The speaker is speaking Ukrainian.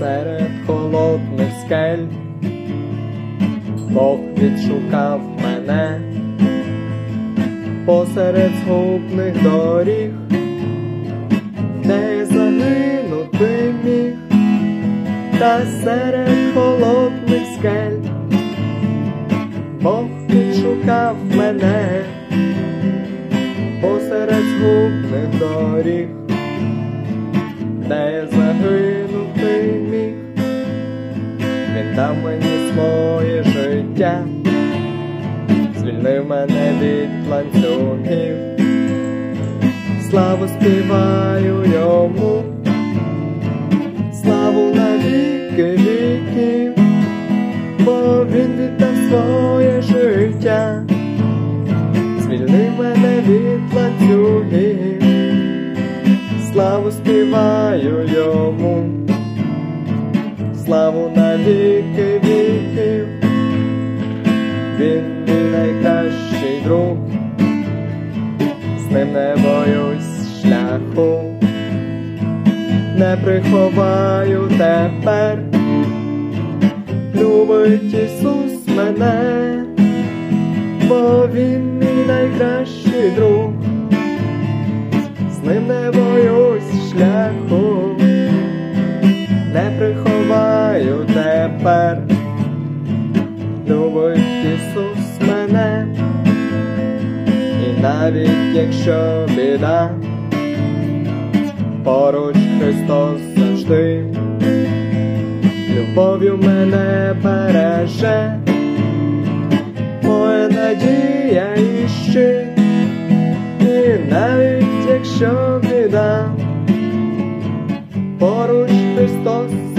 серед холодних скель Бог відшукав мене посеред згубних доріг, де загинути міг, та серед холодних скель Бог відшукав мене посеред згубних доріг, де загинути міг. Він дав мені своє життя, звільнив мене від ланцюгів. Славу співаю йому, славу на віки віків, бо він віддав своє життя, звільнив мене від ланцюгів. Славу співаю йому, славу на віки віків. Він мій найкращий друг, з ним не боюсь шляху, не приховаю тепер. Любить Ісус мене, бо він мій найкращий друг, з ним не боюсь шляху, не приховаю тепер. Любить Ісус мене, і навіть якщо біда, поруч Христос завжди, любов'ю мене береже, моя надія і щит. І навіть якщо біда, поруч Христос